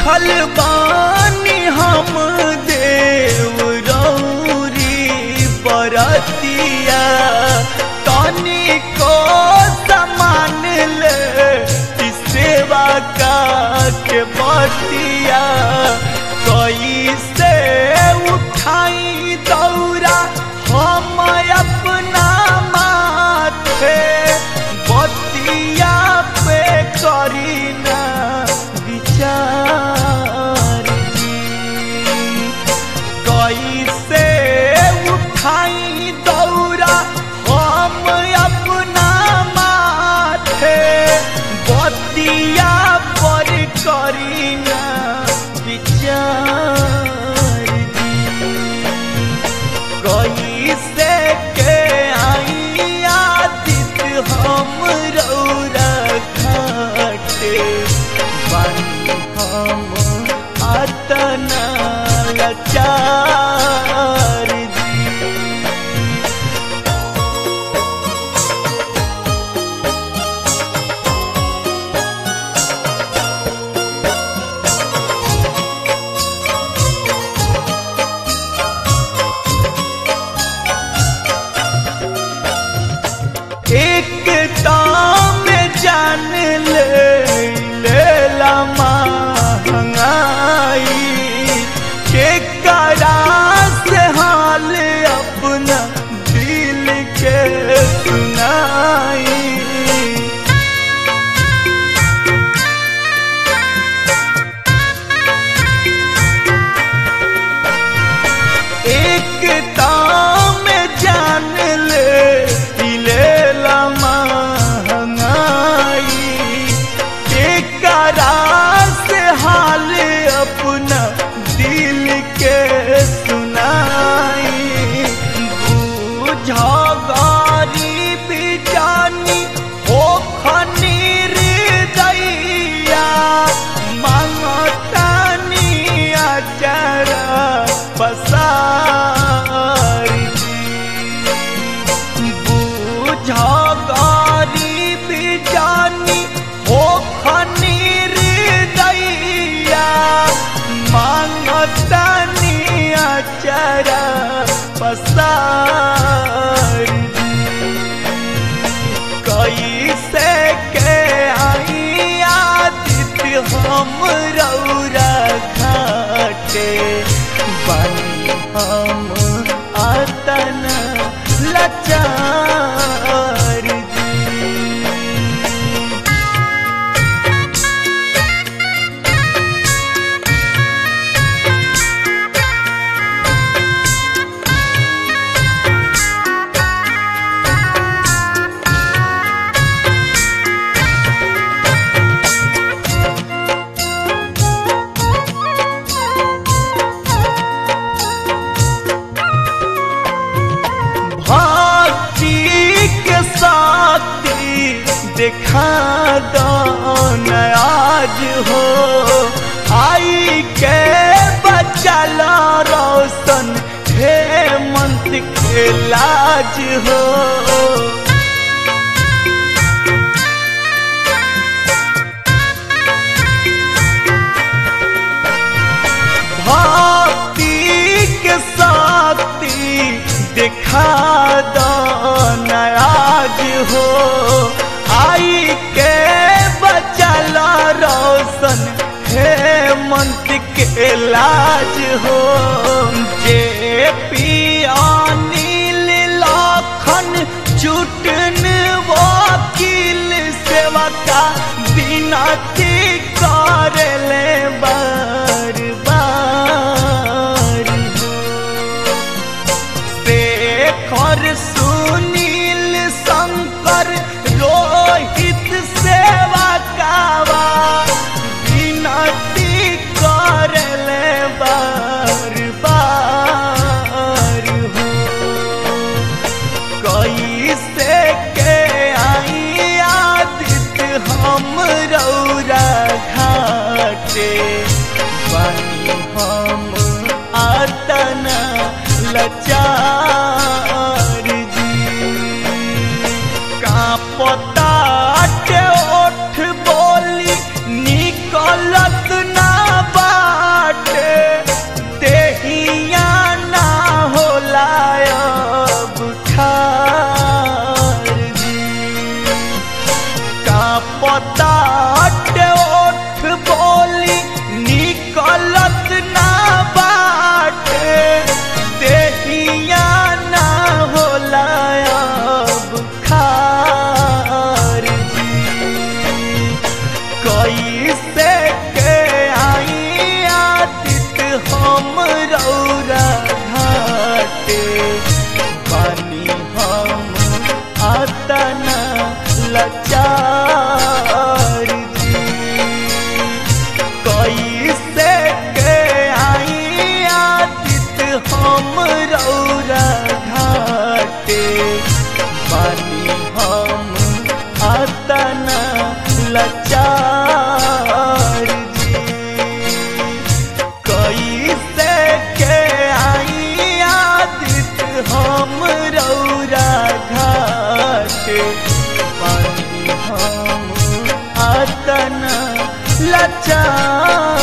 भूखल बानी हम देव रौरी बरतिया तनी को समान ले सेवा का के बतिया कैसे उठाई दौरा हम अपना माथे बतिया पे करी ना विचार कैसे उठाई दौरा हम अपना माथे बतिया पर करी ना विचार कैसे के आई आदित हम रौरा घाटे बनी हम अतना लाचार एक दाम जान लेला महंगाई के करा से हाल अपना दिल के सुनाई एक दाम जान लेला महंगाई के करा से हाल अपना दिल के सुनाई बुझा गरीब जानी हो खनीर दैया मांगतानी अचरा पसार बुझा गरीब जानी हो खनीर दैया मांगतानी अचरा पसार कैसे के आई आदित हम रौरा घाटे बनी हम अतना लाचार देखा दो आज हो आई के बचला रोशन हेमंत के लाज हो भक्ति के शक्ति देखा दो आज हो आई के बचला रोशन हेमंत के लाज हो जे पिया नील लाखन चुटन वकील सेवा का बिनती कर ले बार बार शेखर सुनील शंकर रोहित सेवा कावा विनती कर ले बार बार हो कैसे के आई आदित हम रौरा घाटे बनी हम अतना लाचार जी का पता के ओठ बोली निकलत ना बानी हम अतना लाचार